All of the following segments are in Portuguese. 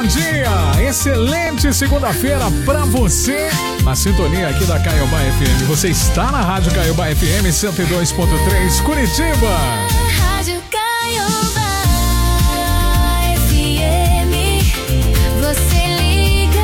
bom dia! Excelente segunda-feira pra você, na sintonia aqui da Caiobá FM. Você está na Rádio Caiobá FM 102.3 Curitiba. Rádio Caiobá FM, você liga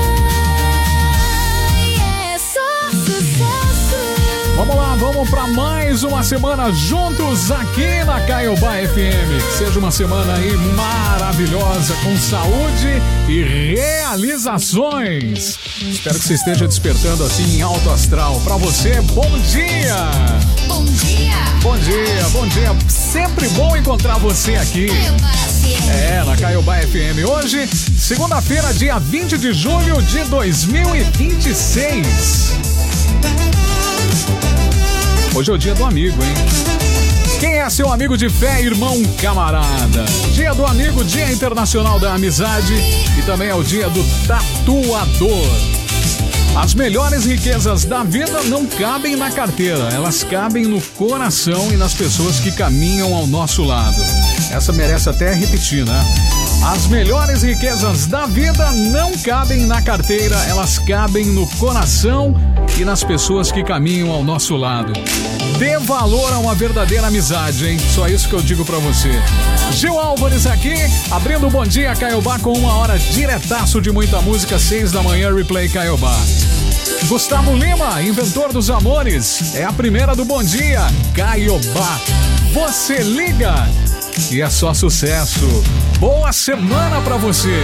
e é só sucesso. Vamos lá, vamos pra mais uma semana juntos aqui na Caiobá FM. Seja uma semana aí maravilhosa, com saúde e realizações. Espero que você esteja despertando assim em alto astral. Pra você, bom dia! Bom dia! Bom dia, bom dia. Sempre bom encontrar você aqui. Na Caiobá FM. Hoje, segunda-feira, dia 20 de julho de 2026. Hoje é o dia do amigo, hein? Quem é seu amigo de fé, irmão, camarada? Dia do amigo, Dia Internacional da Amizade e também é o dia do tatuador. As melhores riquezas da vida não cabem na carteira, elas cabem no coração e nas pessoas que caminham ao nosso lado. Essa merece até repetir, né? As melhores riquezas da vida não cabem na carteira, elas cabem no coração e nas pessoas que caminham ao nosso lado. Dê valor a uma verdadeira amizade, hein? Só isso que eu digo pra você. Gil Álvares aqui, abrindo o Bom Dia Caiobá com 1 hora diretaço de muita música, 6 da manhã, Replay Caiobá. Gustavo Lima, inventor dos amores, é a primeira do Bom Dia Caiobá. Você liga e é só sucesso. Boa semana pra você.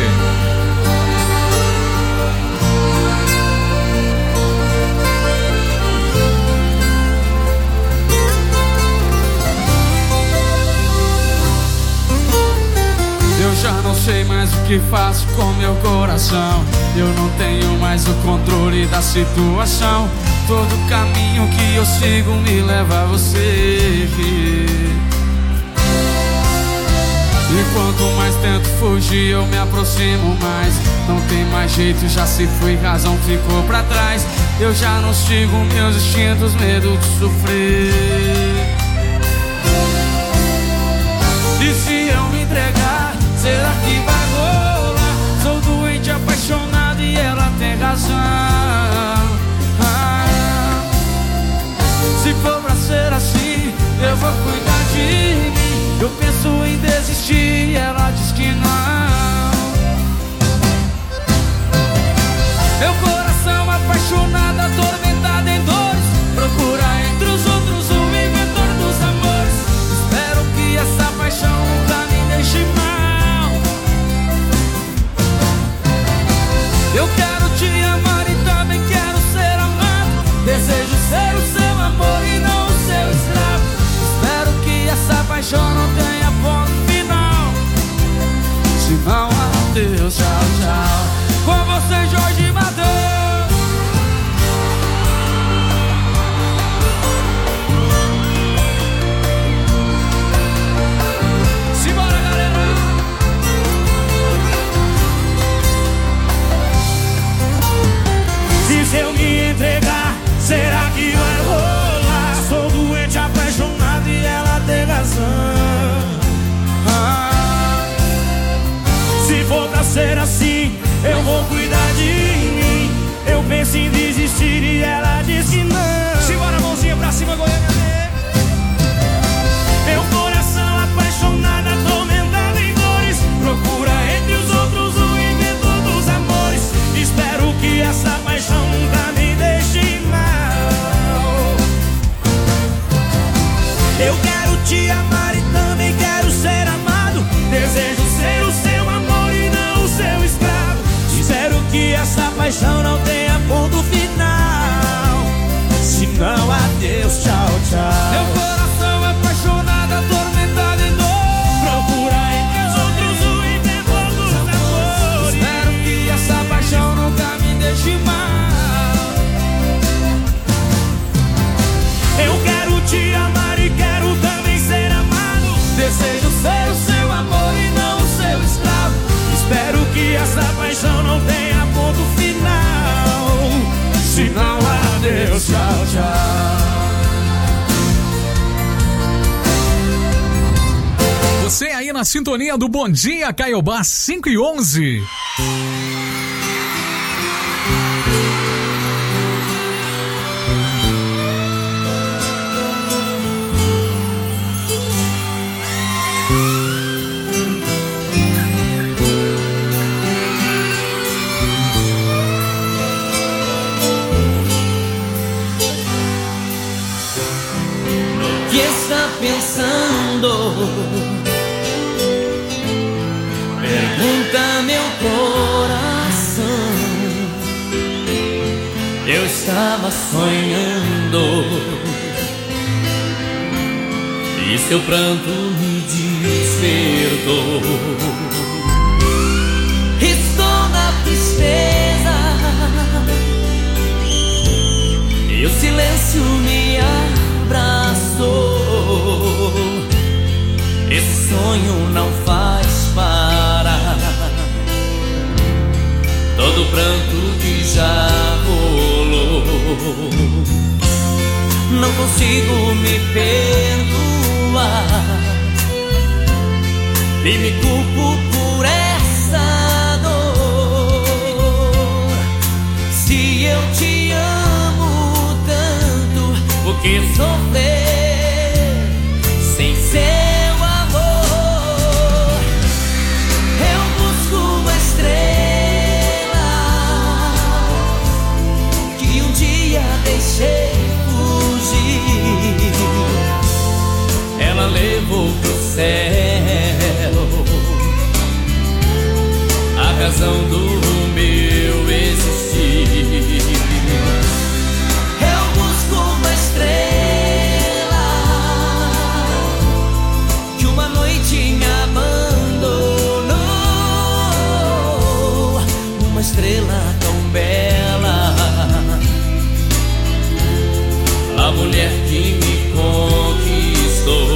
Eu já não sei mais o que faço com meu coração. Eu não tenho mais o controle da situação. Todo caminho que eu sigo me leva a você. E quanto mais tento fugir, eu me aproximo mais. Não tem mais jeito, já se foi, razão ficou pra trás. Eu já não sigo meus instintos, medo de sofrer. E se eu me entregar, será que vai rolar? Sou doente, apaixonado e ela tem razão. Se for pra ser assim, eu vou cuidar de mim. Eu penso em desistir e ela diz que não. Meu coração apaixonado, atormentado em dores, procura entre os outros o inventor dos amores. Espero que essa paixão nunca me deixe mal. Eu quero te amar e também quero ser amado. Desejo ser o seu amor e não o seu escravo. Espero que essa paixão não tenha ponto final. Se não, adeus, tchau, tchau. Com você, Jorge Matheus. Simbora, galera. Se eu me entregar, será que vai rolar? Sou doente, apaixonado e ela tem razão. Se for pra ser assim, eu vou cuidar de mim. Eu penso em desistir e ela diz que não. Simbora, mãozinha pra cima, Goiânia. Meu coração apaixonado, atormentado em dores, procura entre os outros o inventor dos amores. Espero que essa paixão nunca me deixe mal. Eu quero te amar e também quero ser amado. Desejo ser o seu amor e não o seu escravo. Espero que essa paixão não tenha ponto final. Se não, adeus, tchau, tchau. Meu coração apaixonado, atormentado em dor, procura entre os outros o inventor dos amores. Espero que essa paixão nunca me deixe mal. Eu quero te amar e quero também ser amado. Desejo ser o seu amor e não o seu escravo. Espero que essa paixão não tenha ponto final. na sintonia do Bom Dia Caiobá 5h11. Que está pensando? Pergunta meu coração. Eu estava sonhando e seu pranto me despertou. Estou na tristeza e o silêncio me abraçou. Esse sonho não faz parar todo o pranto que já rolou. Não consigo me perdoar e me culpo por essa dor. Se eu te amo tanto, por que sofrer sem seu amor? Eu busco uma estrela que um dia deixei fugir. Ela levou pro céu a razão do meu existir. Eu busco uma estrela que uma noite me abandonou. Uma estrela tão bela, a mulher que me conquistou.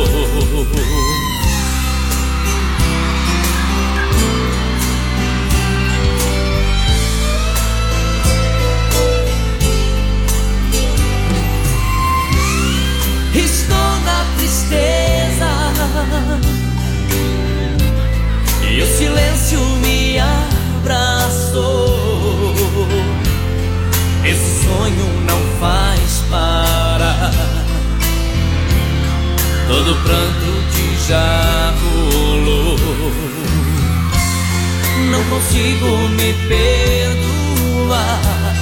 Estou na tristeza e o silêncio me abraçou. Esse sonho não faz parar todo o pranto que já rolou. Não consigo me perdoar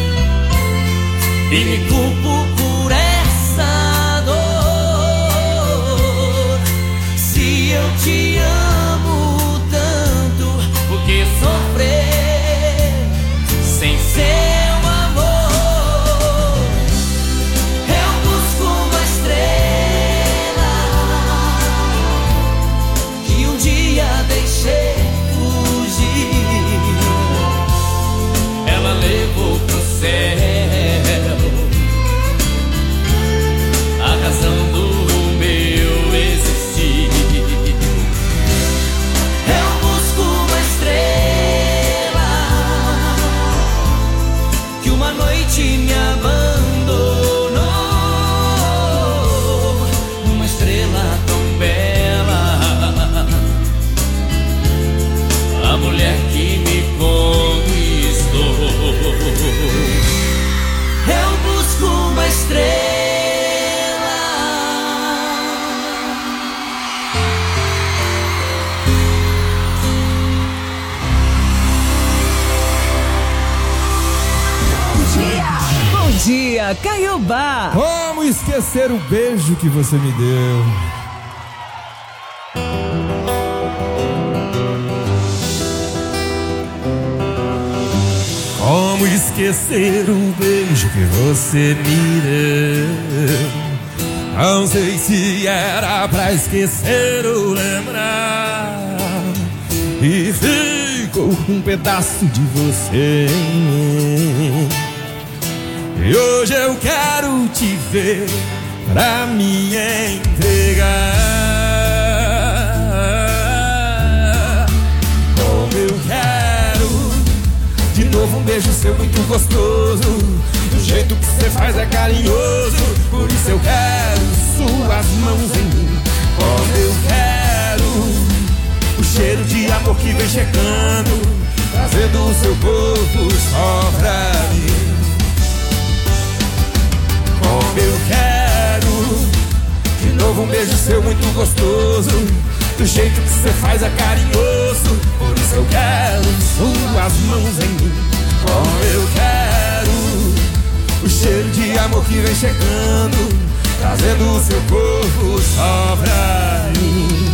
e me culpo por essa dor. Se eu te amo tanto, por que sofrer sem seu amor? Eu busco uma estrela que um dia deixei fugir. Ela levou pro céu a razão do meu existir. Eu busco uma estrela que uma noite me abandonou. Uma estrela tão bela, a mulher que me conquistou. Eu busco uma estrela. Bom dia, Caiobá. Como esquecer o beijo que você me deu? Como esquecer o beijo que você me deu? Não sei se era pra esquecer ou lembrar, e ficou um pedaço de você em mim. E hoje eu quero te ver pra me entregar. Como eu quero de novo um beijo seu muito gostoso. Do jeito que você faz é carinhoso. Por isso eu quero suas mãos em mim. Como eu quero vem chegando, trazendo o seu corpo só pra mim. Como eu quero de novo um beijo seu muito gostoso, do jeito que você faz é carinhoso. Por isso eu quero suas mãos em mim. Como eu quero o cheiro de amor que vem chegando, trazendo o seu corpo só pra mim.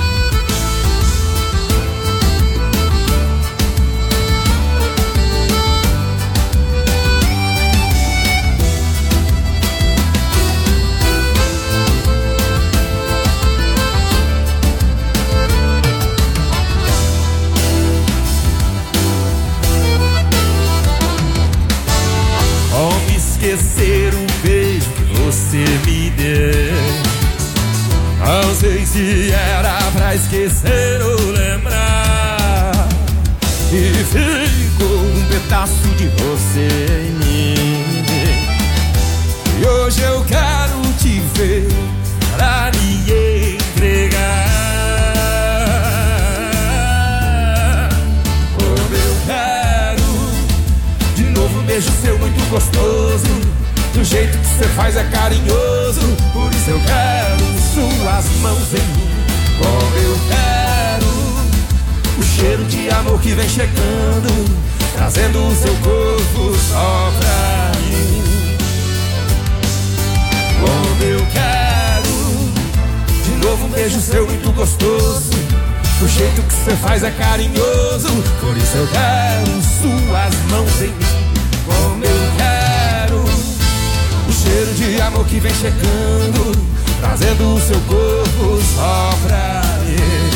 Esquecer o beijo que você me deu. Não sei se era pra esquecer ou lembrar, e ficou um pedaço de você em mim. E hoje eu quero te ver pra me entregar. Como eu quero de novo um beijo seu muito gostoso, do jeito que você faz é carinhoso. Por isso eu quero suas mãos em mim. Como eu quero o cheiro de amor que vem chegando, trazendo o seu corpo só pra mim. Como eu quero de novo um beijo seu muito gostoso, do jeito que você faz é carinhoso. Por isso eu quero suas mãos em mim. Como eu quero o cheiro de amor que vem chegando, trazendo o seu corpo só pra mim.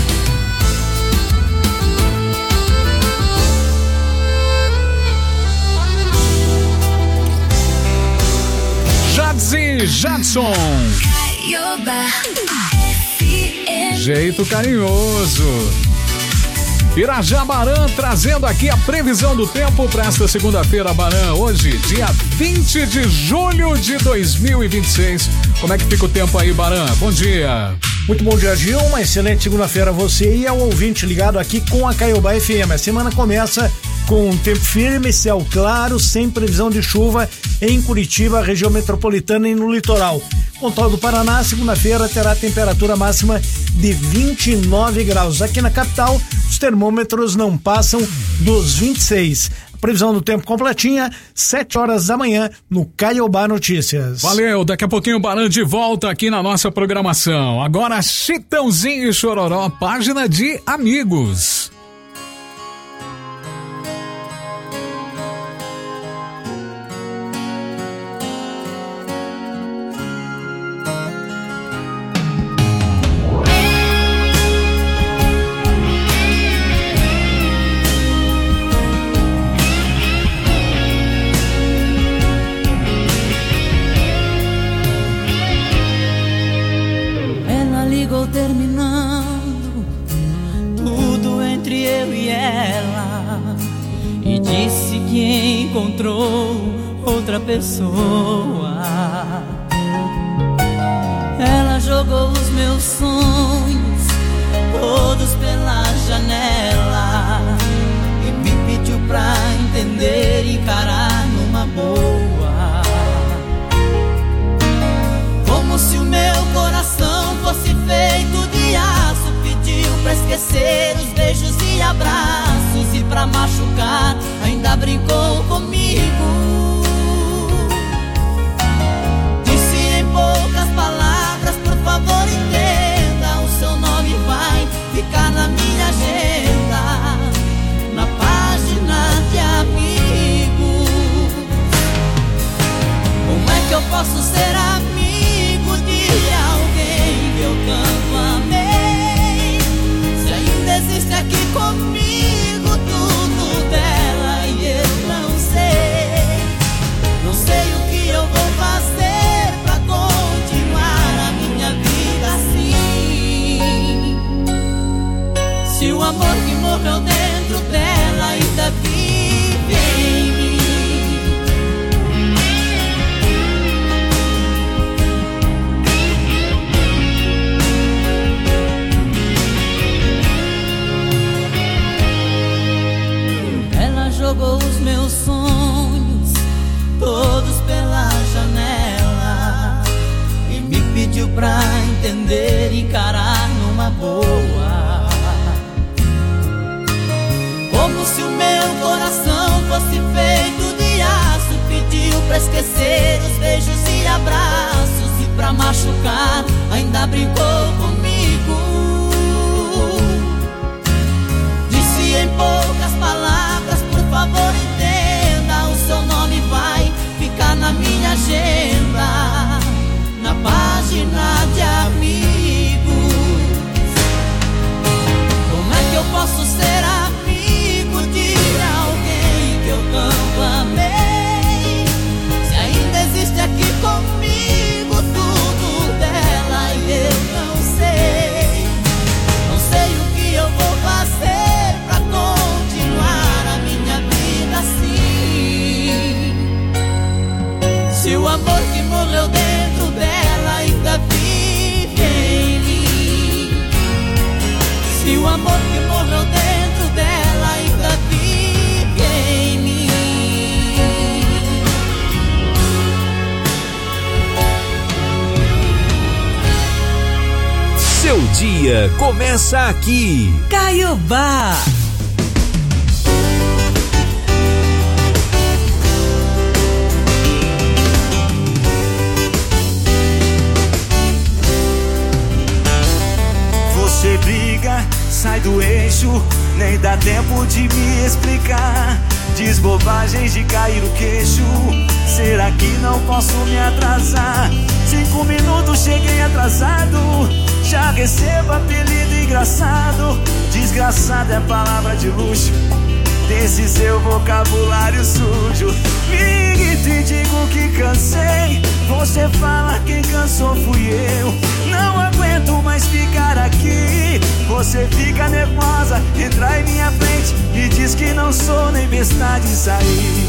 Jadzi Jadson, Caioba FM. jeito carinhoso. Irajá Baran trazendo aqui a previsão do tempo para esta segunda-feira, Baran. Hoje, dia 20 de julho de 2026. Como é que fica o tempo aí, Baran? Bom dia. Muito bom dia, Gil. Uma excelente segunda-feira a você e ao ouvinte ligado aqui com a Caioba FM. A semana começa com um tempo firme, céu claro, sem previsão de chuva em Curitiba, região metropolitana e no litoral. Pontal do Paraná, segunda-feira terá temperatura máxima de 29 graus. Aqui na capital, os termômetros não passam dos 26. Previsão do tempo completinha, 7 horas da manhã, no Caioba Notícias. Valeu, daqui a pouquinho o Baran de volta aqui na nossa programação. Agora, Chitãozinho e Chororó, página de amigos. Terminando tudo entre eu e ela, e disse que encontrou outra pessoa. Ela jogou os meus sonhos todos pela janela e me pediu pra entender e encarar numa boa, como se o meu coração fosse feito de aço. Pediu pra esquecer os beijos e abraços, e pra machucar ainda brincou comigo. Disse em poucas palavras: por favor entenda, o seu nome vai ficar na minha agenda, na página de amigos. Como é que eu posso ser amigo de alguém que eu tanto amei, se ainda existe aqui comigo tudo dela e eu não sei? Não sei o que eu vou fazer pra continuar a minha vida assim, se o amor que morreu dentro dela ainda vive em mim. Como se o meu coração fosse feito de aço. Pediu pra esquecer os beijos e abraços, e pra machucar ainda brincou comigo. Disse em poucas palavras: por favor entenda, o seu nome vai ficar na minha agenda, na página de amigos. Como é que eu posso ser amigo de alguém que eu tanto amei, se ainda existe aqui comigo tudo dela e eu não sei? Não sei o que eu vou fazer pra continuar a minha vida assim, se o amor que morreu dentro dela ainda vive em mim. Se o amor que morreu dentro dela ainda vive em mim. Seu dia começa aqui. Caiobá. Você briga, sai do eixo, nem dá tempo de me explicar. Diz bobagens de cair o queixo. Será que não posso me atrasar? 5 minutos cheguei atrasado, já recebo apelido engraçado. Desgraçado é palavra de luxo desse seu vocabulário sujo. Me grito e digo que cansei. Você fala quem cansou fui eu. Não aguento mais ficar aqui. Você fica nervosa, entra em minha frente e diz que não sou nem besta de sair.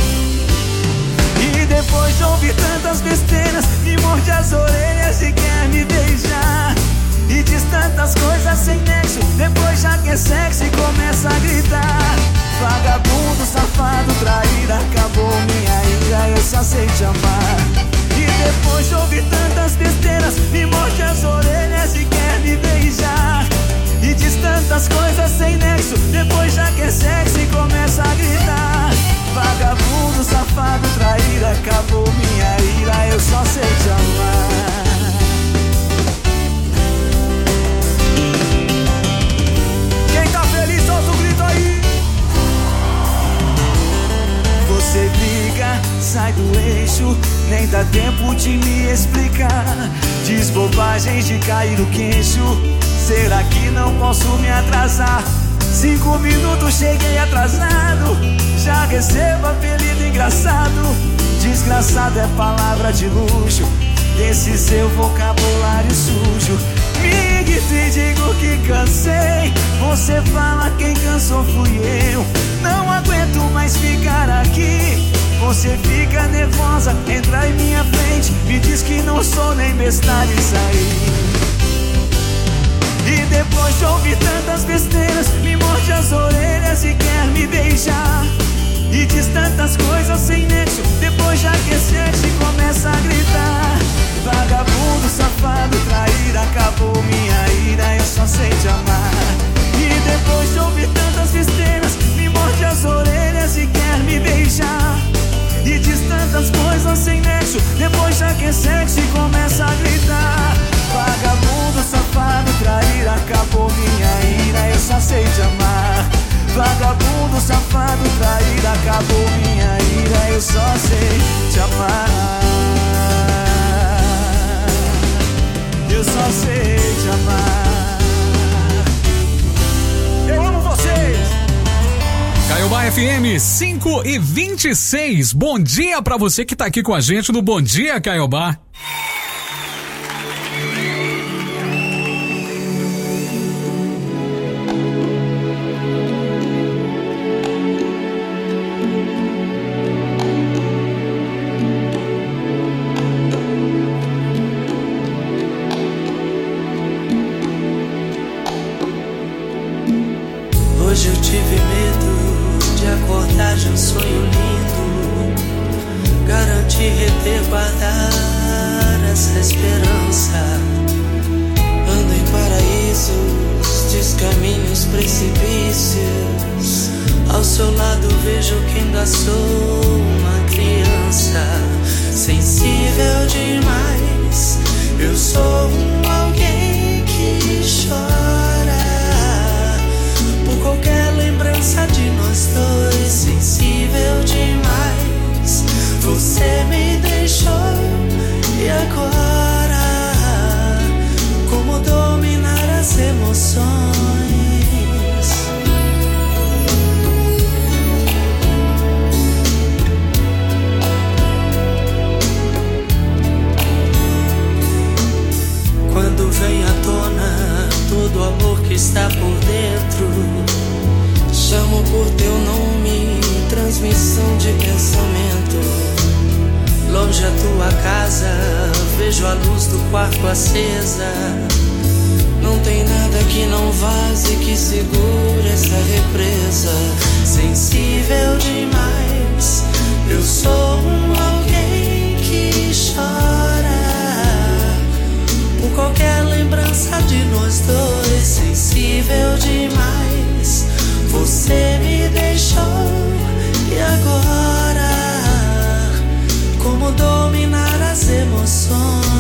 E depois de ouvir tantas besteiras, me morde as orelhas e quer me beijar. E diz tantas coisas sem nexo, depois já quer sexo e começa a gritar. Vagabundo, safado, traíra, acabou minha ira, eu só sei te amar. E depois de ouvir tantas besteiras, me morde as orelhas e quer me beijar. E diz tantas coisas sem nexo, depois já quer sexo e começa a gritar. Vagabundo, safado, traíra, acabou minha ira, eu só sei te amar. Quem tá feliz, solta o grito aí. Você briga, sai do eixo, nem dá tempo de me explicar. Diz bobagens de cair o queixo. Será que não posso me atrasar? 5 minutos cheguei atrasado, já recebo apelido engraçado. Desgraçado é palavra de luxo desse seu vocabulário sujo. Me grito e digo que cansei. Você fala quem cansou fui eu. Não aguento mais ficar aqui. Você fica nervosa, entra em minha frente, me diz que não sou nem besta de sair. E depois de ouvir tantas besteiras, me morde as orelhas e quer me beijar. E diz tantas coisas sem nexo, depois já quer sexo e começa a gritar. Vagabundo, safado, traíra, acabou minha ira, eu só sei te amar. E depois de ouvir tantas besteiras, me morde as orelhas e quer me beijar. E diz tantas coisas sem nexo, depois já quer sexo e começa a gritar. Vagabundo, safado, traíra, acabou minha ira, eu só sei te amar. Vagabundo, safado, traíra, acabou minha ira, eu só sei te amar. Eu só sei te amar. Eu amo vocês. Caiobá FM 5h26. Bom dia pra você que tá aqui com a gente no Bom Dia Caiobá. Hoje eu tive medo de acordar de um sonho lindo. Garanti reter, guardar essa esperança. Ando em paraísos, descaminhos, precipícios. Ao seu lado vejo que ainda sou uma criança, sensível demais. Eu sou alguém que chora por qualquer lembrança de nós dois, sensível demais. Você me deixou e agora como dominar as emoções? Quando vem à tona todo o amor que está por dentro, chamo por teu nome, transmissão de pensamento. Longe a tua casa, vejo a luz do quarto acesa. Não tem nada que não vaze, que segure essa represa. Sensível demais, eu sou alguém que chora por qualquer lembrança de nós dois, sensível demais. Você me deixou e agora como dominar as emoções?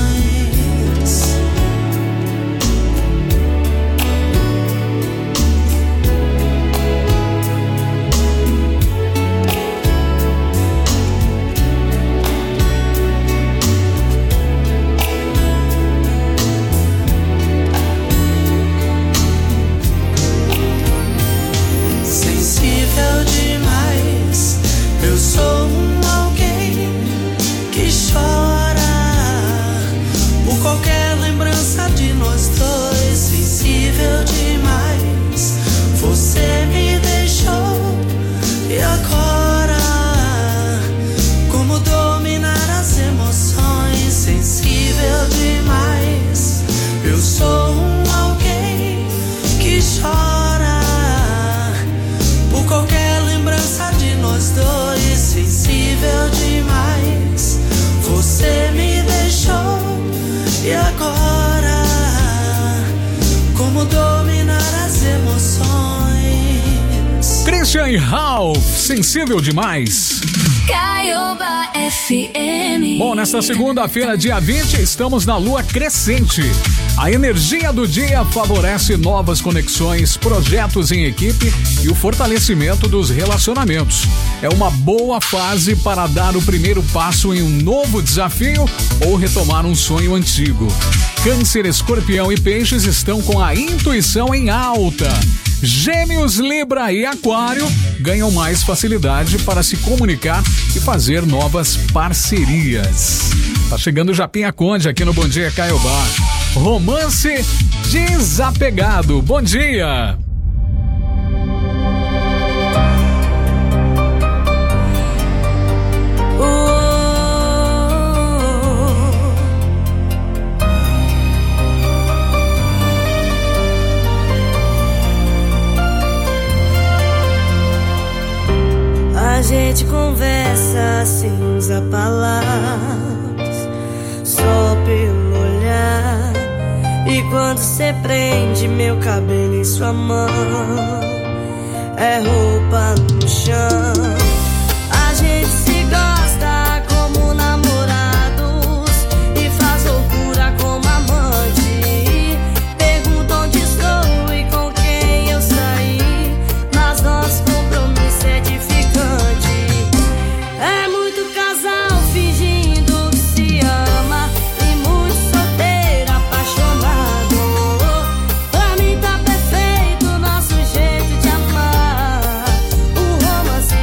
Sensível demais, eu sou alguém que chora por qualquer lembrança de nós dois, sensível demais. Você me deixou e agora como dominar as emoções? Sensível demais, eu sou alguém que chora por qualquer lembrança de nós dois, sensível demais. Você me deixou e agora como dominar as emoções? Christian Ralph, sensível demais. Caioba FM. Bom, nesta segunda-feira, dia 20, estamos na lua crescente. A energia do dia favorece novas conexões, projetos em equipe e o fortalecimento dos relacionamentos. É uma boa fase para dar o primeiro passo em um novo desafio ou retomar um sonho antigo. Câncer, Escorpião e Peixes estão com a intuição em alta. Gêmeos, Libra e Aquário ganham mais facilidade para se comunicar e fazer novas parcerias. Tá chegando o Japinha Conde aqui no Bom Dia Caiobá. Romance desapegado. Bom dia! A gente conversa sem usar palavras, só pelo olhar. E quando cê prende meu cabelo em sua mão, é roupa no chão. A gente se gosta como namorados e faz loucura como amante. Pergunta onde estou e com quem eu saí, mas nosso compromisso é edificante. É muito casal fingindo que se ama e muito solteiro apaixonado. Pra mim tá perfeito nosso jeito de amar. O romance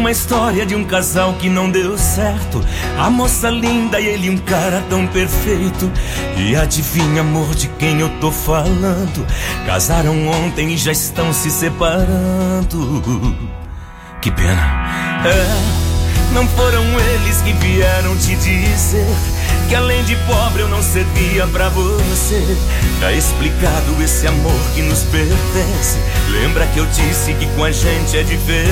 uma história de um casal que não deu certo. A moça linda e ele um cara tão perfeito. E adivinha, amor, de quem eu tô falando? Casaram ontem e já estão se separando. Que pena. Não foram eles que vieram te dizer que além de pobre eu não servia pra você. Tá explicado esse amor que nos pertence. Lembra que eu disse que com a gente é diferente?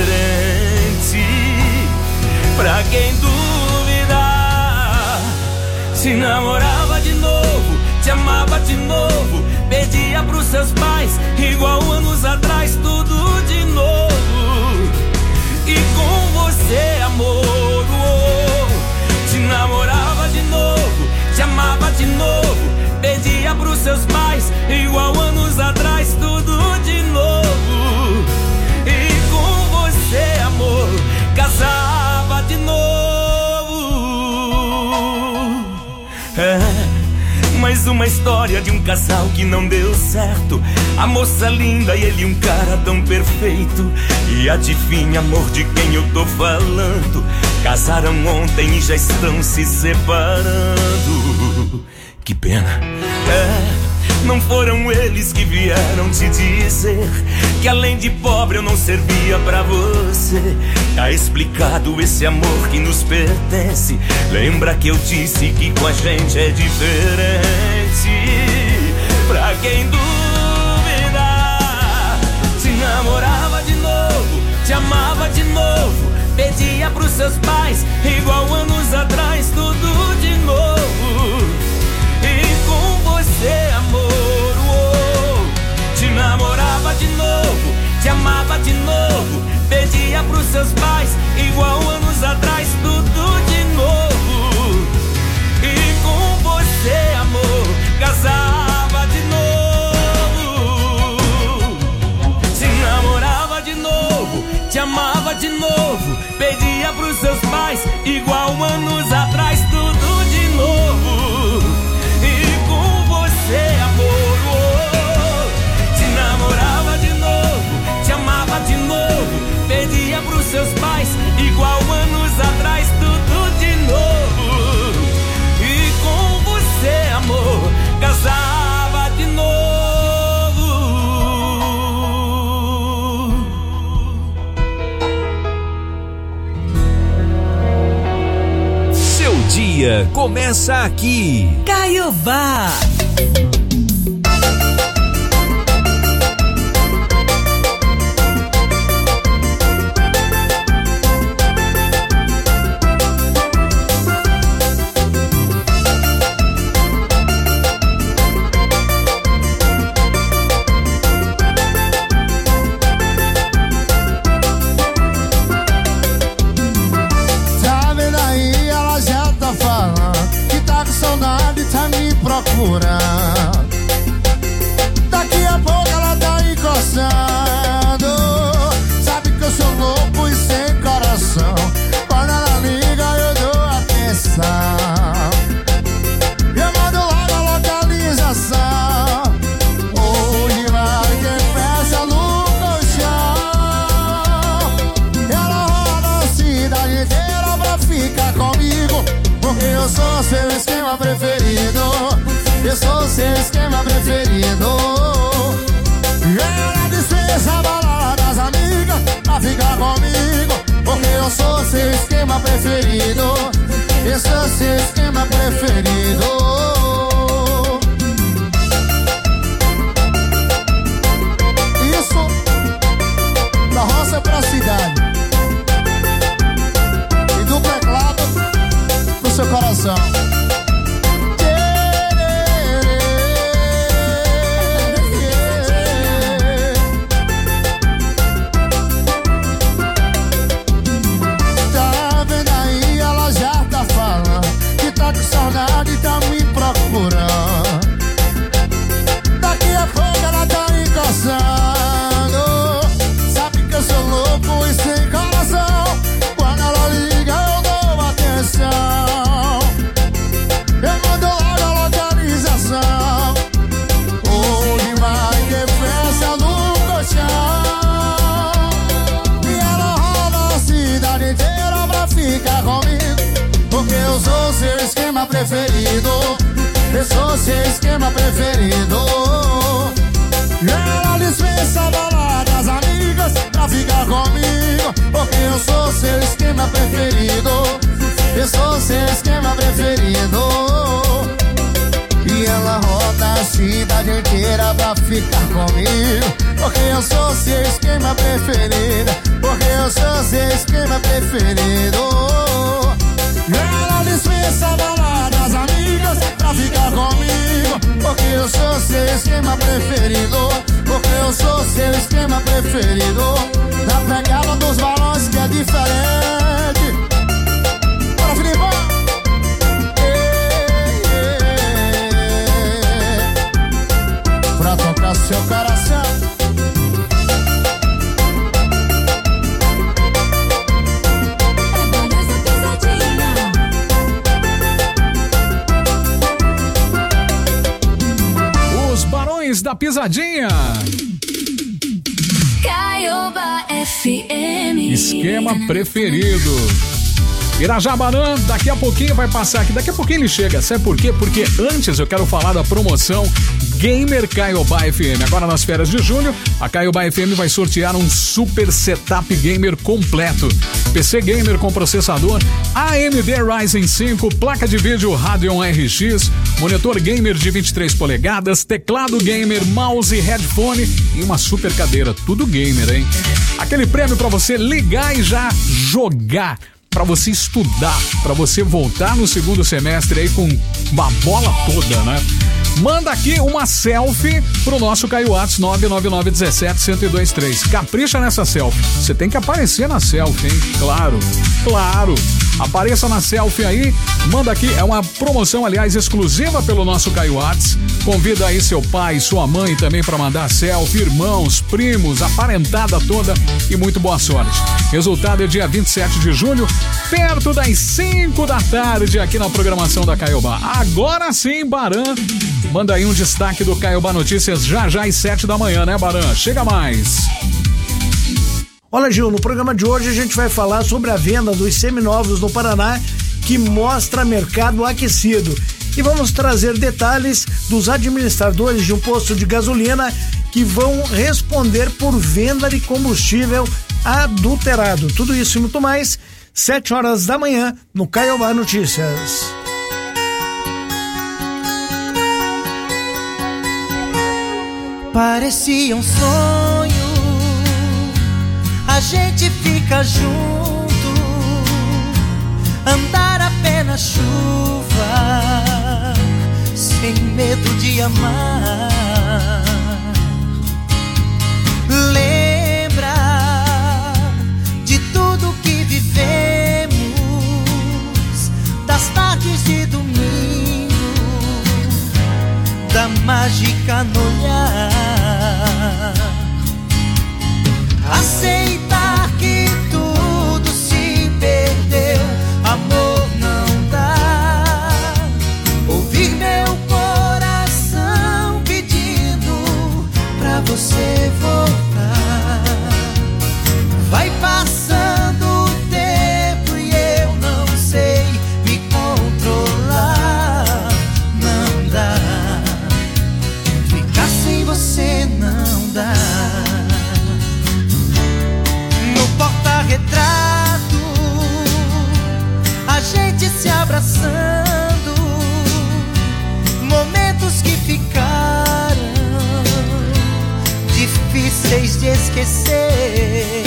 Pra quem duvidar, se namorava de novo, te amava de novo, pedia pros seus pais igual anos atrás, tudo de novo. E com você, amor, te namorava de novo, te amava de novo, pedia pros seus pais igual anos atrás, tudo de novo. E com você, amor, casava de novo. Mais uma história de um casal que não deu certo. A moça linda e ele um cara tão perfeito. E adivinha, amor, de quem eu tô falando? Casaram ontem e já estão se separando. Que pena. Não foram eles que vieram te dizer que além de pobre eu não servia pra você. Tá explicado esse amor que nos pertence. Lembra que eu disse que com a gente é diferente? Pra quem duvidar, te namorava de novo, te amava de novo, pedia pros seus pais igual anos atrás, tudo de novo. E com você, amor, te namorava de novo, te amava de novo, pedia pros seus pais igual anos atrás, tudo de novo. E com você, amor, casava de novo. Se namorava de novo, te amava de novo, pedia pros seus pais igual anos atrás, tudo de novo. Amor, te namorava de novo, te amava de novo, pedia pros seus pais igual anos atrás, tudo de novo. E com você, amor, casava de novo. Seu dia começa aqui. Caiobá. Daqui a pouco ela tá encostando. Sabe que eu sou louco e sem coração. Quando ela liga eu dou atenção. Eu mando logo a localização. Hoje vai ter festa no colchão. Ela roda a cidade inteira pra ficar comigo, porque eu sou seu esquema preferido. Eu sou seu esquema preferido. Ela dispensa a balada das amigas pra ficar comigo, porque eu sou seu esquema preferido. Eu sou seu esquema preferido. Isso da roça pra cidade e do teclado pro seu coração. Tá me procurando. eu sou seu esquema preferido. Ela dispensa baladas amigas pra ficar comigo, porque eu sou seu esquema preferido. Eu sou seu esquema preferido. E ela roda a cidade inteira pra ficar comigo, porque eu sou seu esquema preferido. Porque eu sou seu esquema preferido. Ela dispensa baladas amigas pra ficar comigo, porque eu sou seu esquema preferido. Porque eu sou seu esquema preferido. Na pegada dos balões que é diferente. Bora, Filipão! Pra tocar seu coração. Os Barões da Pisadinha. Caioba FM. Esquema preferido. Irajabarã, daqui a pouquinho vai passar aqui, daqui a pouquinho ele chega, sabe por quê? Porque antes eu quero falar da promoção Gamer Caioba FM. Agora nas férias de julho, a Caioba FM vai sortear um super setup gamer completo. PC gamer com processador AMD Ryzen 5, placa de vídeo Radeon RX, monitor gamer de 23 polegadas, teclado gamer, mouse, headphone e uma super cadeira, tudo gamer, hein? Aquele prêmio pra você ligar e já jogar, pra você estudar, pra você voltar no segundo semestre aí com uma bola toda, né? Manda aqui uma selfie pro nosso Caio Whats 99917-1023. Capricha nessa selfie. Você tem que aparecer na selfie, hein? Claro, claro. Apareça na selfie aí. Manda aqui. É uma promoção, aliás, exclusiva pelo nosso Caio Whats. Convida aí seu pai, sua mãe também para mandar selfie, irmãos, primos, a parentada toda e muito boa sorte. Resultado é dia 27 de julho, perto das 5 da tarde aqui na programação da Caioba. Agora sim, Baran. Manda aí um destaque do Caioba Notícias já às 7 da manhã, né, Baran? Chega mais. Olha, Gil, no programa de hoje a gente vai falar sobre a venda dos seminovos no Paraná, que mostra mercado aquecido. E vamos trazer detalhes dos administradores de um posto de gasolina que vão responder por venda de combustível adulterado. Tudo isso e muito mais, 7 horas da manhã, no Caioba Notícias. Parecia um sonho, a gente fica junto, andar a pé na chuva, sem medo de amar. Lembra de tudo que vivemos, das tardes de domingo, da mágica no olhar. Aceitar que tudo se perdeu, amor não dá. Ouvir meu coração pedindo pra você voltar. Vai passando o tempo e eu não sei me controlar. Não dá, ficar sem você não dá. No porta-retrato, a gente se abraçando, momentos que ficaram difíceis de esquecer.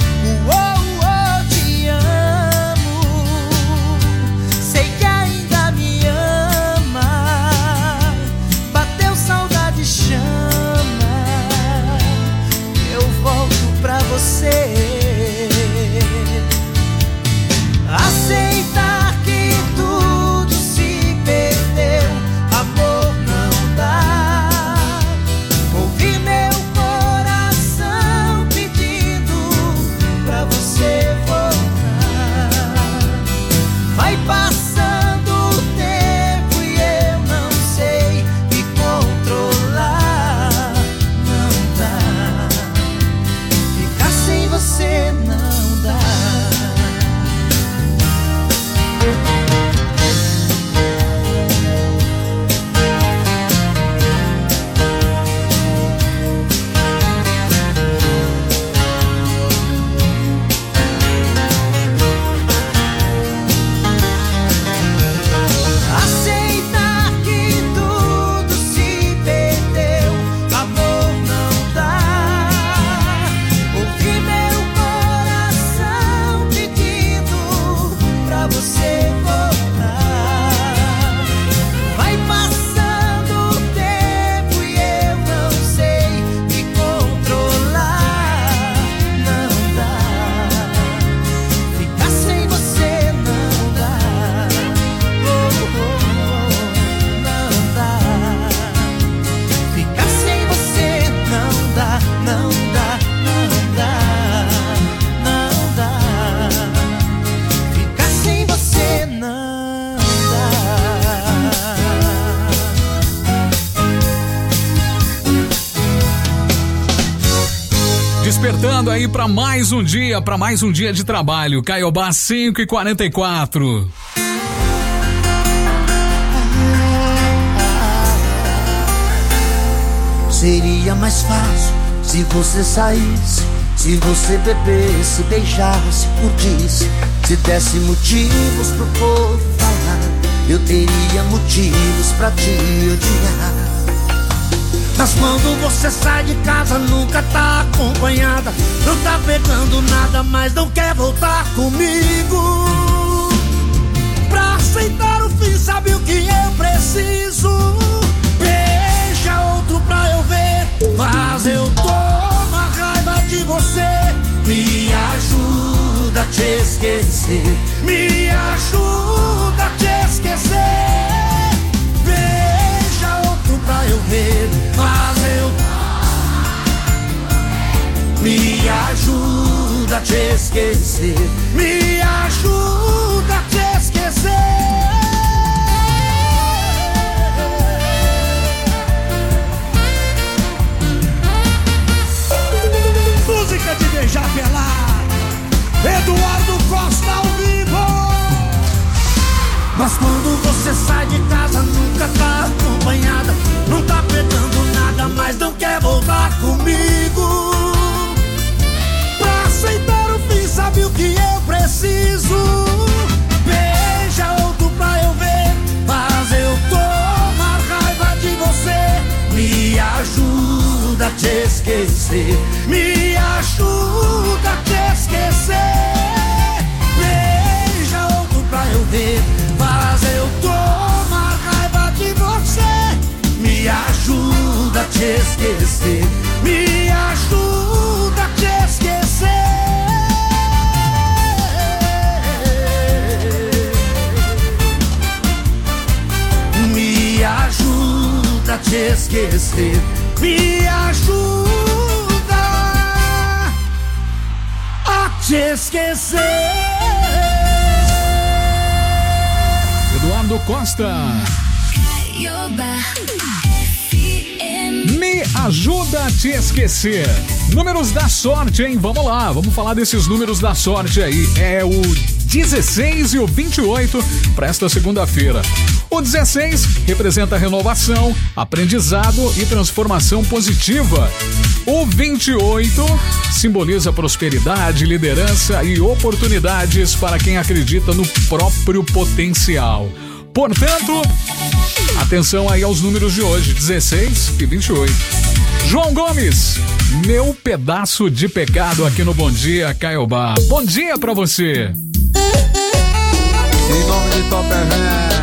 Te amo, sei que ainda me ama. Bateu saudade, chama, eu volto pra você. Aceitar que tudo se perdeu, amor não dá. Ouvir meu coração pedindo despertando aí para mais um dia de trabalho. Caiobá 5h44. Seria mais fácil se você saísse, se você bebesse, beijasse, curtisse, se desse motivos pro povo falar. Eu teria motivos pra te odiar. Mas quando você sai de casa nunca tá acompanhada, não tá pegando nada, mas não quer voltar comigo. Pra aceitar o fim, sabe o que eu preciso? Beija outro pra eu ver, mas eu tô uma raiva de você. Me ajuda a te esquecer, me ajuda a te esquecer. Beija outro pra eu ver, mas eu... Me ajuda a te esquecer, me ajuda a te esquecer. Música de beijar pelado, Eduardo Costa ao vivo. Mas quando você sai de casa nunca tá acompanhada, não tá pegando nada, mas não quer voltar comigo. Pra aceitar o fim, sabe o que eu preciso? Beija outro pra eu ver, mas eu tô uma raiva de você. Me ajuda a te esquecer, me ajuda a te esquecer. Beija outro pra eu ver, mas eu tô uma raiva de você. Me ajuda a te esquecer, me ajuda a te esquecer. Me ajuda a te esquecer, me ajuda a te esquecer. Eduardo Costa. Me ajuda a te esquecer. Números da sorte, hein? Vamos lá, vamos falar desses números da sorte aí. É o 16 e o 28 para esta segunda-feira. O 16 representa renovação, aprendizado e transformação positiva. O 28 simboliza prosperidade, liderança e oportunidades para quem acredita no próprio potencial. Portanto, atenção aí aos números de hoje, 16 e 28. João Gomes, meu pedaço de pecado aqui no Bom Dia, Caiobá. Bom dia pra você. Em nome de Top Events.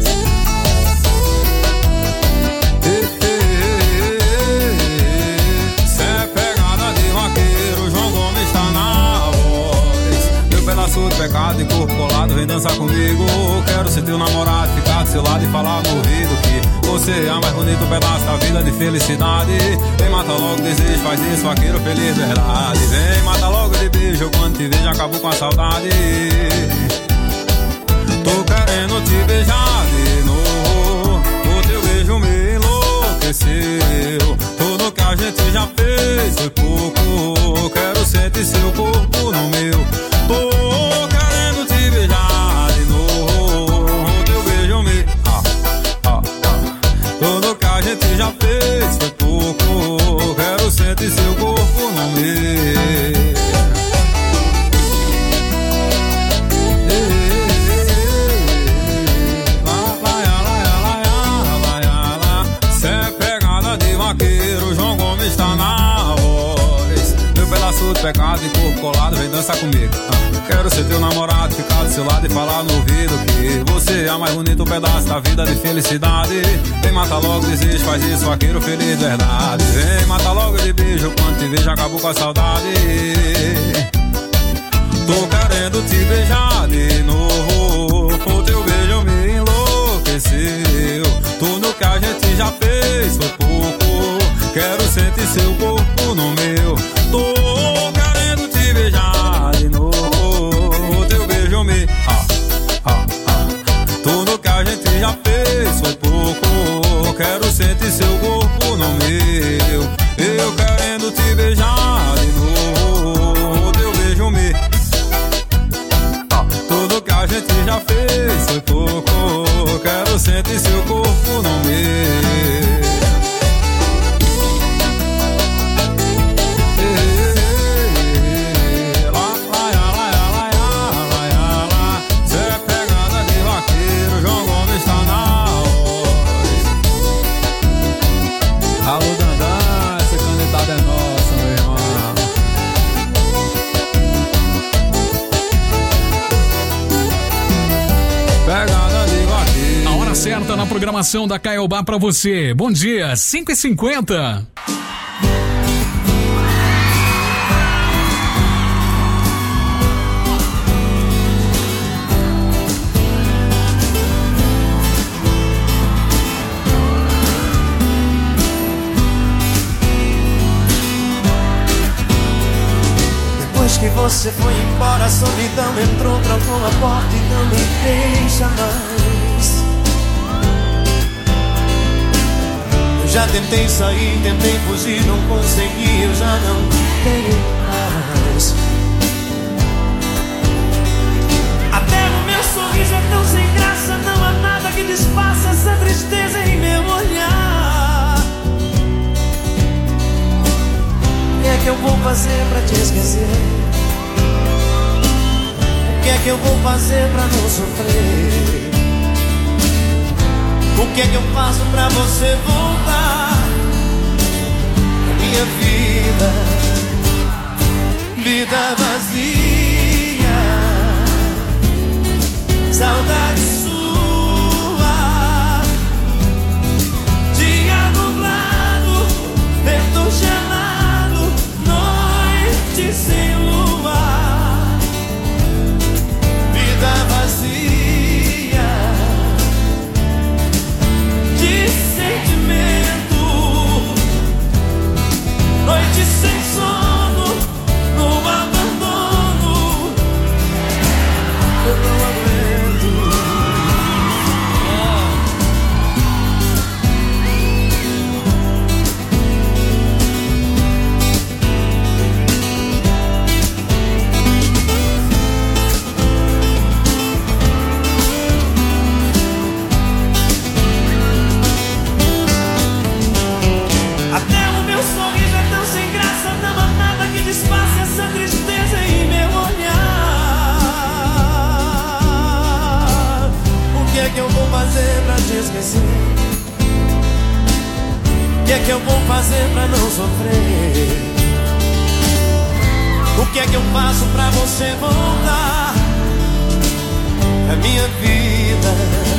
Cê é pegada de vaqueiro, João Gomes tá na voz. Meu pedaço de pecado e corpo colado, vem dançar comigo. Quero ser teu namorado, ficar do seu lado e falar no ouvido que você é a mais bonito pedaço da vida de felicidade. Vem, mata logo o desejo, faz isso, vaqueiro feliz, verdade. Vem, mata logo de beijo, quando te vejo acabo com a saudade. Tô querendo te beijar de novo, o teu beijo me enlouqueceu. Tudo que a gente já fez foi pouco, quero sentir seu corpo no meu. Tô querendo te beijar de novo, o teu beijo me... Tudo que a gente já fez foi pouco, quero sentir seu corpo no meu. Cê é pegada de vaqueiro, João Gomes tá na voz. Meu pedaço de pecado e corpo colado, vem dançar comigo. Quero ser teu namorado, ficar do seu lado e falar no ouvido que você é a mais bonito pedaço da vida de felicidade. Vem, mata logo o desejo, faz isso, vaqueiro feliz, verdade. Vem, mata logo de beijo, quando te vejo acabou com a saudade. Tô querendo te beijar de novo, o teu beijo me enlouqueceu. Tudo que a gente já fez foi pouco, quero sentir seu corpo no meu. Tô querendo te beijar de novo, o teu beijo me... Tudo que a gente já fez foi pouco, quero sentir seu corpo no meu. Eu querendo te beijar de novo. vez foi pouco. Quero sentir seu corpo no meu. Certa na programação da Caiobá pra você. Bom dia, 5h50. Depois que você foi embora, a solidão entrou, trancou a porta e não me deixa mais. Já tentei sair, tentei fugir, não consegui, eu já não tenho mais. Até o meu sorriso é tão sem graça, não há nada que desfaça essa tristeza em meu olhar. O que é que eu vou fazer pra te esquecer? O que é que eu vou fazer pra não sofrer? O que é que eu faço pra você voltar? A minha vida vazia, saudade sua. Dia nublado, vento gelado, noite sem lua. Vida vazia de sentimento, noite sem sono, no abandono. Eu não aguento. Até o meu sorriso é tão sem graça, não há nada que desfaça essa tristeza em meu olhar. O que é que eu vou fazer pra te esquecer? O que é que eu vou fazer pra não sofrer? O que é que eu faço pra você voltar? A minha vida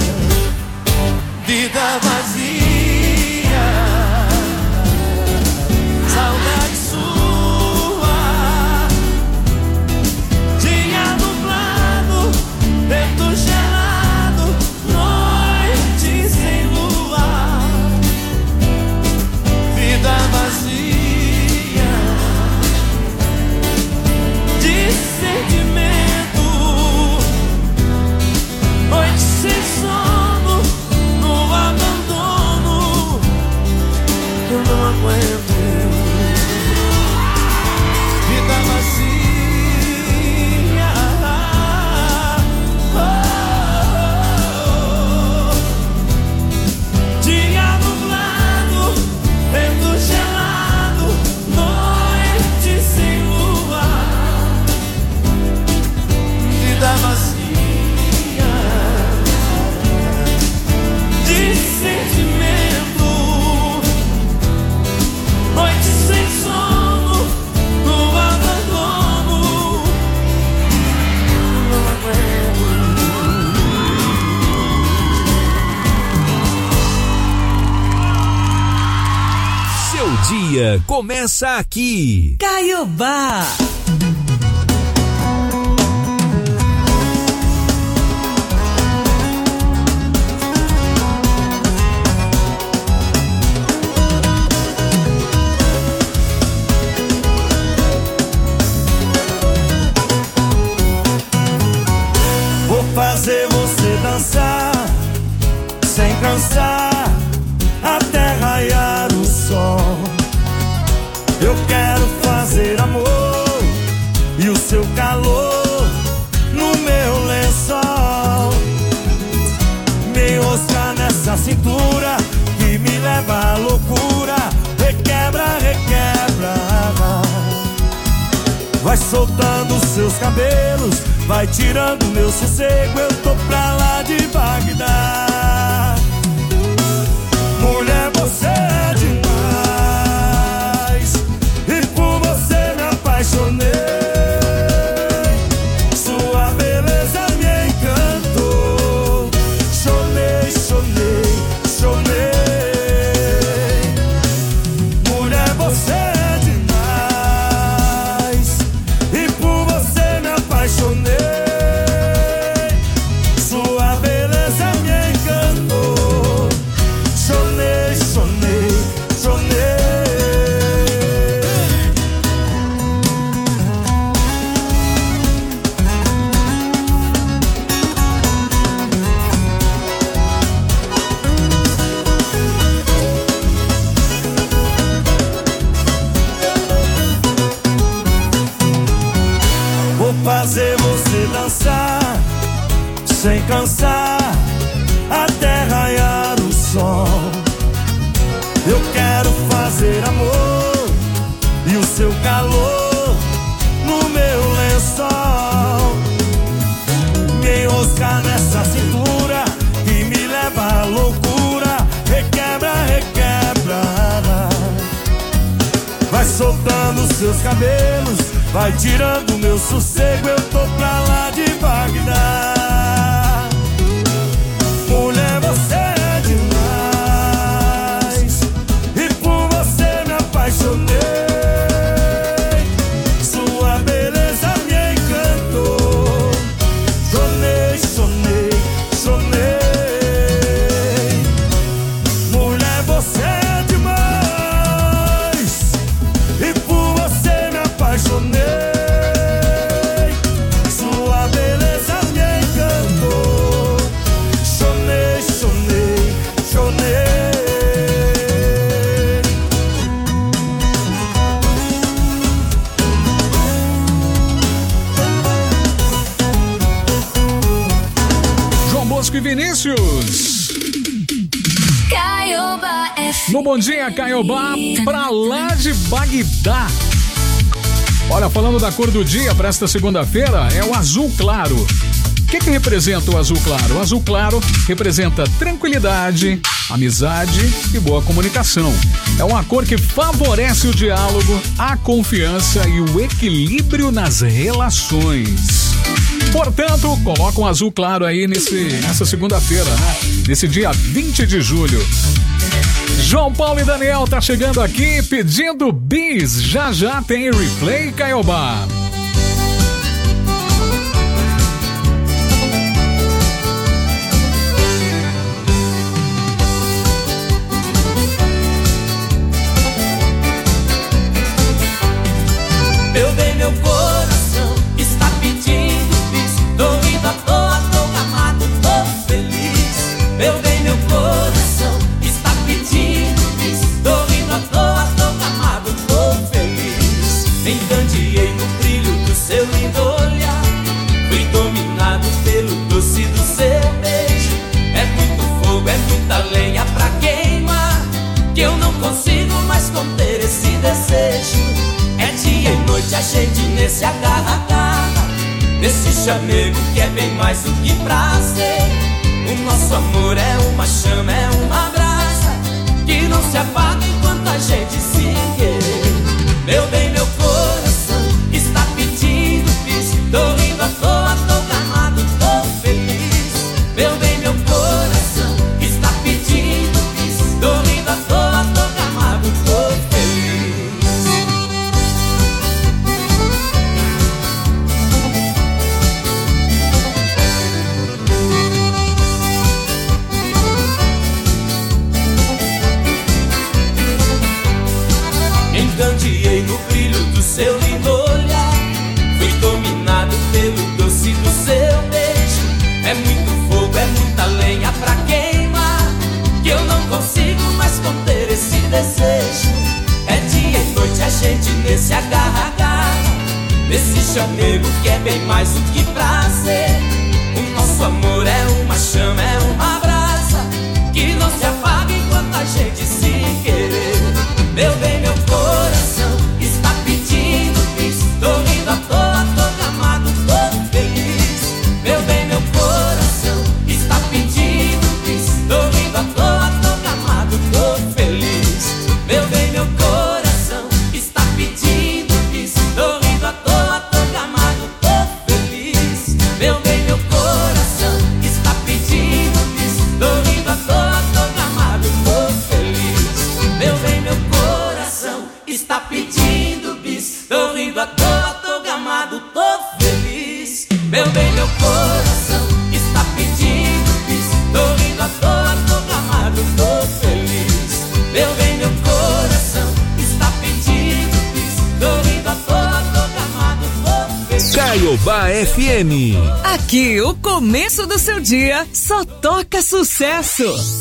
vazia, saudade sua. Dia nublado, vento gelado, noite sem lua. Vida vazia de sentimento, noite sem sono, no abandono. Eu não aguento. Vida vazia, dia nublado, vento gelado, noite sem lua. Vida vazia de sentimento, noite sem sono, no abandono. Não aguento. Seu dia começa aqui. Caiobá. Vou fazer você dançar sem cansar até raiar o sol. Eu quero fazer amor seus cabelos, vai tirando meu sossego, eu tô pra lá de Bagdá. Mulher, você é demais, e por você me apaixonei. Sua beleza me encantou. Chonei, chonei, chonei. Mulher, você é demais, e por você me apaixonei. Sua beleza me encantou. Chonei, chonei, chonei. Vou fazer você dançar sem cansar até raiar o sol. Eu quero fazer amor e o seu calor no meu lençol. Me enroscar nessa cintura que me leva à loucura. Requebra, requebra. Vai soltando seus cabelos, vai tirando meu sossego, eu tô pra lá de Bagdá. Mulher, você é demais, e por você me apaixonei. Sua beleza me encantou. Chonei, chonei, chonei. Mulher, você é demais, e por você me apaixonei. Sua beleza me encantou. Chonei, chonei, chonei. João Bosco e Vinícius. Caiobá FM. No Bom Dia Caiobá, pra lá de Bagdá. Olha, falando da cor do dia para esta segunda-feira, é o azul claro. O que representa o azul claro? O azul claro representa tranquilidade, amizade e boa comunicação. É uma cor que favorece o diálogo, a confiança e o equilíbrio nas relações. Portanto, coloca um azul claro aí nessa segunda-feira, né? Nesse dia 20 de julho. João Paulo e Daniel tá chegando aqui pedindo bis. Já já tem replay Caiobá. Meu bem, meu coração está pedindo bis. Tô indo à toa, tô amado, tô feliz. Meu bem, meu coração está pedindo bis. Tô indo à toa, tô amado, tô feliz. Encandeei no brilho do seu lindo olhar. Fui dominado pelo doce do seu beijo. É muito fogo, é muita lenha pra queimar, que eu não consigo mais conter esse desejo. É dia e noite a gente nesse agarra-agarra, nesse chamego que é bem mais do que prazer. O nosso amor é uma chama, é uma brasa, que não se apaga enquanto a gente se querer. Meu bem, meu coração está pedindo bis. Tô rindo à toa, tô gamado, tô feliz. Meu bem, meu coração está pedindo bis. Tô rindo à toa, tô gamado, tô feliz. Encandeei no brilho do seu lindo olhar. Fui dominado pelo doce do seu beijo. É muito fogo, é muita lenha pra queimar, que eu não consigo mais conter esse desejo. É dia e noite a gente nesse agarra-agarra, nesse chamego que é bem mais do que prazer. O nosso amor é uma chama, é uma brasa, que não se apaga enquanto a gente se querer. Meu bem, meu coração está pedindo bis. Tô rindo à toa, tô gamado, Meu bem, meu coração está pedindo bis. Tô indo à toa, tô gamado, tô feliz. Caiobá FM. Aqui, o começo do seu dia só toca sucesso.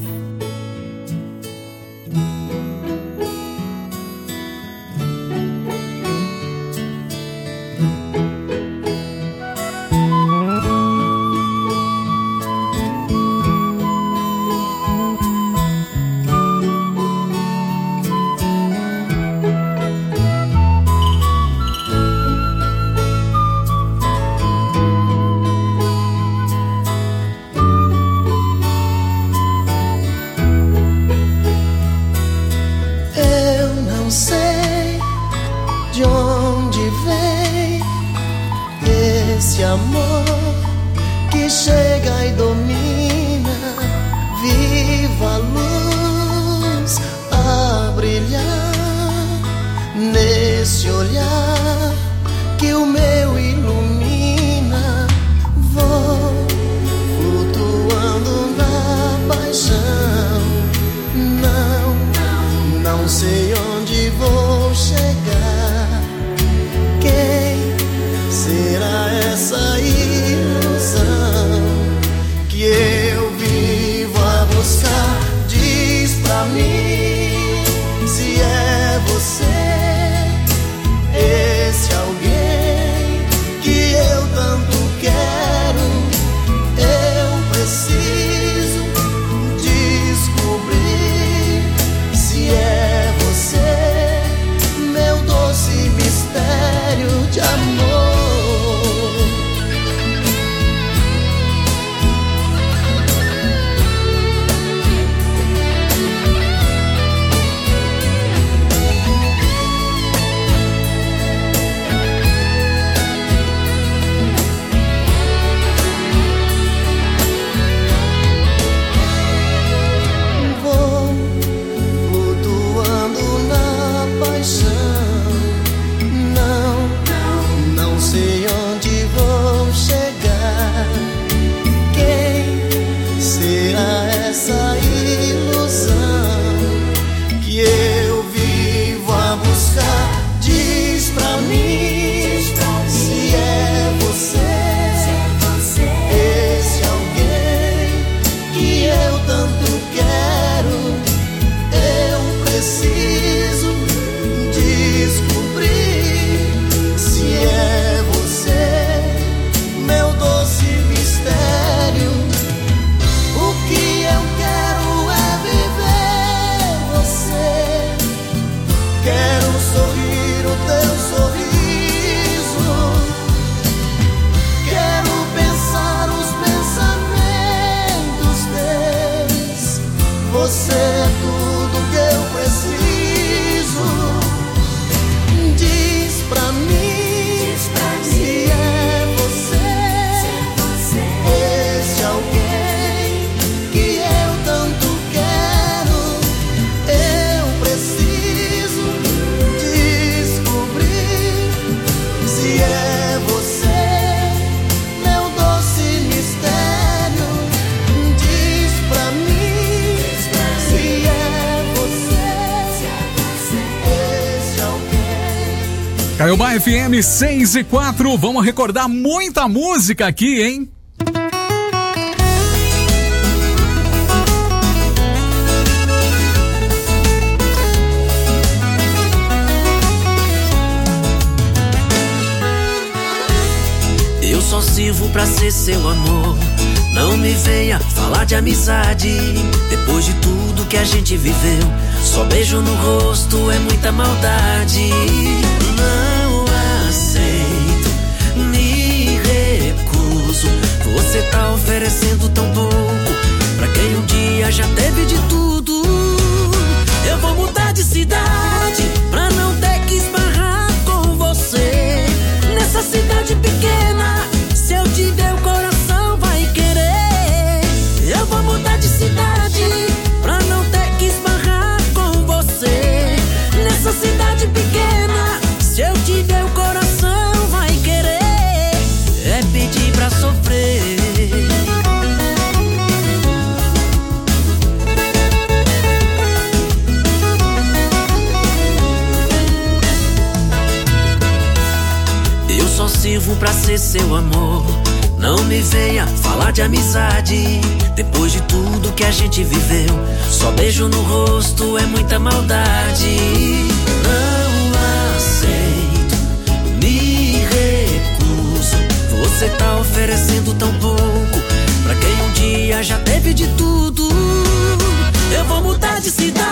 Caiobá FM 6 e 4, vamos recordar muita música aqui, hein? Eu só sirvo pra ser seu amor. Não me venha falar de amizade. Depois de tudo que a gente viveu, só beijo no rosto é muita maldade. Não aceito, me recuso. Você tá oferecendo tão pouco pra quem um dia já teve de tudo. Eu vou mudar de cidade pra não ter que esbarrar com você. Nessa cidade pequena, se eu te der o coração vai querer. Eu vou mudar de cidade pra não ter que esbarrar com você. Nessa cidade pequena, se eu te der o coração vai querer. É pedir pra sofrer. ser seu amor. Não me venha falar de amizade, depois de tudo que a gente viveu. Só beijo no rosto é muita maldade. Não aceito, me recuso. Você tá oferecendo tão pouco pra quem um dia já teve de tudo. Eu vou mudar de cidade,